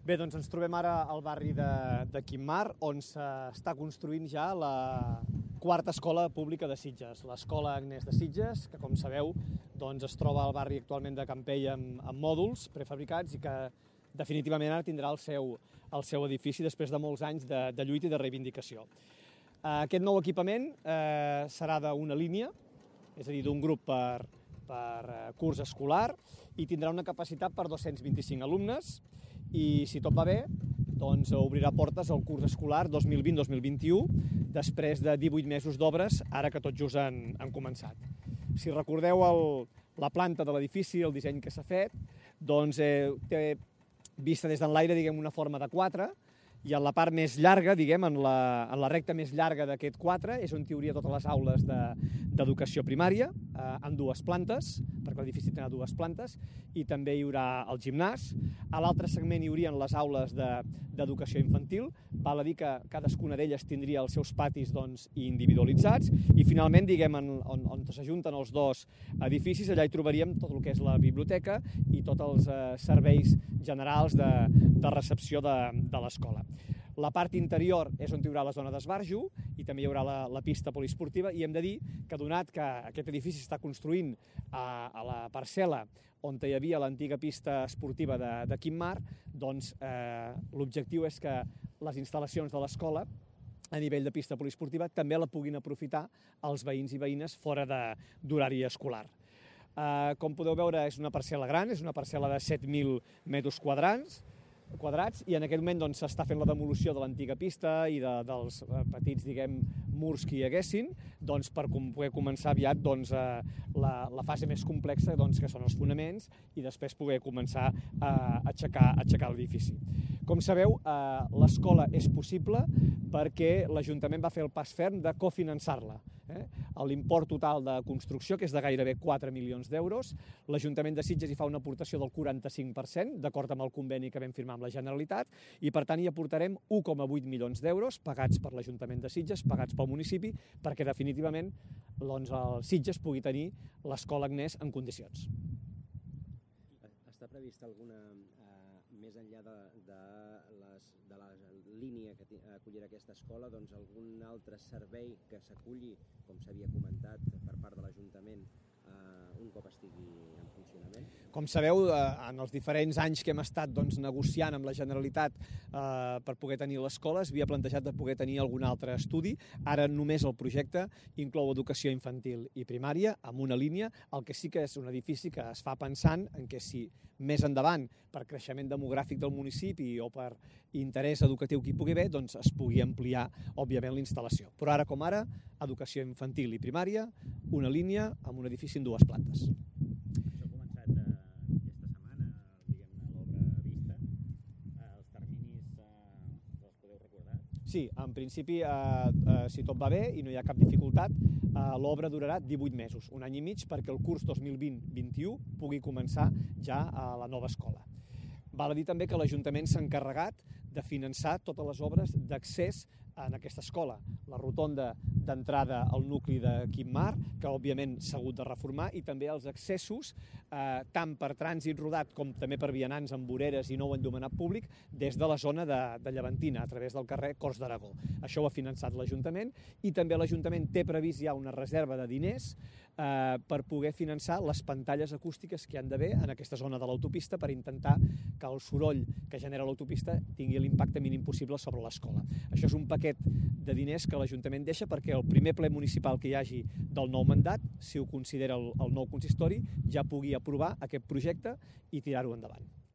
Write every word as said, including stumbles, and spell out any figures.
Bé, doncs ens trobem ara al barri de, de Quim-Mar, on s'està construint ja la quarta escola pública de Sitges, l'Escola Agnès de Sitges, que com sabeu doncs, es troba al barri actualment de Campell amb, amb mòduls prefabricats i que definitivament ara tindrà el seu, el seu edifici després de molts anys de, de lluita i de reivindicació. Aquest nou equipament eh, serà d'una línia, és a dir, d'un grup per, per curs escolar, i tindrà una capacitat per dos-cents vint-i-cinc alumnes, i si tot va bé, doncs obrirà portes al curs escolar dos mil vint dos mil vint-i-u, després de divuit mesos d'obres, ara que tot just han, han començat. Si recordeu el, la planta de l'edifici, el disseny que s'ha fet, doncs eh, té vista des d'enlaire, diguem, una forma de quatre, i en la part més llarga, diguem, en la, en la recta més llarga d'aquest quatre, és on hi hauria totes les aules d'educació de, primària, eh, en dues plantes, perquè l'edifici tindrà dues plantes, i també hi haurà el gimnàs. A l'altre segment hi haurien les aules d'educació de, infantil, val a dir que cadascuna d'elles tindria els seus patis doncs, individualitzats, i finalment, diguem, en, on, on s'ajunten els dos edificis, allà hi trobaríem tot el que és la biblioteca i tots els eh, serveis generals de, de recepció de, de l'escola. La part interior és on hi haurà la zona d'esbarjo i també hi haurà la, la pista poliesportiva, i hem de dir que, donat que aquest edifici s'està construint a, a la parcel·la on hi havia l'antiga pista esportiva de, de Quim-Mar, doncs eh, l'objectiu és que les instal·lacions de l'escola a nivell de pista poliesportiva també la puguin aprofitar els veïns i veïnes fora d'horari escolar. Eh, com podeu veure, és una parcel·la gran, és una parcel·la de set mil metres quadrats, quadrats, i en aquest moment doncs, s'està fent la demolició de l'antiga pista i de, dels eh, petits, diguem, murs que hi haguessin, doncs, per com, poder començar aviat doncs, eh, la, la fase més complexa, doncs, que són els fonaments, i després poder començar a aixecar, a aixecar l'edifici. Com sabeu, eh, l'escola és possible perquè l'Ajuntament va fer el pas ferm de cofinançar-la. Eh? L'import total de construcció, que és de gairebé quatre milions d'euros, l'Ajuntament de Sitges hi fa una aportació del quaranta-cinc per cent, d'acord amb el conveni que vam firmar amb la Generalitat, i per tant hi aportarem un coma vuit milions d'euros pagats per l'Ajuntament de Sitges, pagats pel municipi, perquè definitivament doncs, el Sitges pugui tenir l'escola Agnès en condicions. Està prevista alguna, eh, més enllà de, de, les, de la línia que acollirà aquesta escola, doncs algun altre servei que s'aculli, com s'havia comentat, per part de l'Ajuntament, eh, un cop estigui en funcionament? Com sabeu, eh, en els diferents anys que hem estat doncs, negociant amb la Generalitat eh, per poder tenir l'escola, es havia plantejat de poder tenir algun altre estudi. Ara només el projecte inclou educació infantil i primària, amb una línia, el que sí que és un edifici que es fa pensant en què si més endavant, per creixement demogràfic del municipi o per interès educatiu que hi pugui haver, doncs es pugui ampliar, òbviament, l'instal·lació. Però ara com ara, educació infantil i primària, una línia amb un edifici en dues plantes. Això ha començat eh, aquesta setmana, diguem-ne, l'obra vista. Eh, els terminis eh, els podeu recordar? Sí, en principi, eh, eh, si tot va bé i no hi ha cap dificultat, eh, l'obra durarà divuit mesos, un any i mig, perquè el curs dos mil vint vint-i-u pugui començar ja a la nova escola. Val a dir també que l'Ajuntament s'ha encarregat de finançar totes les obres d'accés en aquesta escola. La rotonda d'entrada al nucli de Quim-Mar, que òbviament s'ha hagut de reformar, i també els accessos, eh, tant per trànsit rodat com també per vianants amb voreres i nou enllumenat públic, des de la zona de, de Llevantina, a través del carrer Cors d'Aragó. Això ho ha finançat l'Ajuntament, i també l'Ajuntament té previst ja una reserva de diners eh, per poder finançar les pantalles acústiques que hi han d'haver en aquesta zona de l'autopista per intentar que el soroll que genera l'autopista tingui l'impacte mínim possible sobre l'escola. Això és un paquet de diners que l'Ajuntament deixa perquè el primer ple municipal que hi hagi del nou mandat, si ho considera el, el nou consistori, ja pugui aprovar aquest projecte i tirar-ho endavant.